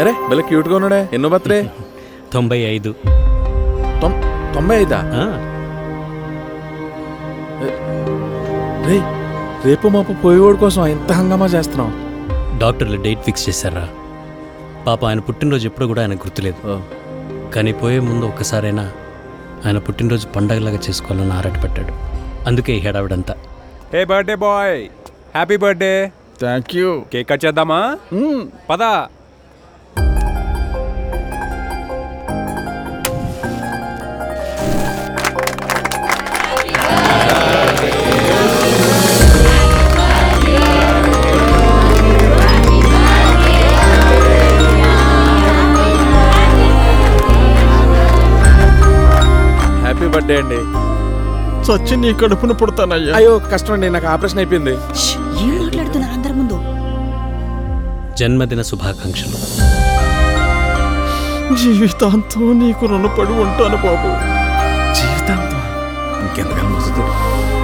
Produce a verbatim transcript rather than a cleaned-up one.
అరే భలే క్యూట్గా ఉన్నాడే. ఎన్నో బర్త్డే? తొంభై ఐదు. తొంభై ఐదా? రే రేపు మాపు పోయేవాడు కోసం ఎంత హంగామా చేస్తున్నాం. డాక్టర్లు డేట్ ఫిక్స్ చేశారా? పాప ఆయన పుట్టినరోజు ఎప్పుడు కూడా ఆయన గుర్తులేదు. కానీ పోయే ముందు ఒక్కసారైనా ఆయన పుట్టినరోజు పండగలాగా చేసుకోవాలని ఆరాటపడ్డాడు. అందుకే ఈ హడావిడంతా. Hey birthday boy, happy birthday. Thank you. Cake cut చేద్దామా? పదా. హ్యాపీ బర్త్డే అండి. సచి నీ కడుపున పుడతానయ్యా. అయ్యో కష్టం అండి, నాకు ఆపరేషన్ అయిపోయింది. ఏం మాట్లాడుతున్నారు అందరి ముందు? జన్మదిన శుభాకాంక్షలు. జీవితాంతం నీకు రుణపడి ఉంటాను బాబు. జీవితాంతం ఇంకెంతకాలం వస్తుంది?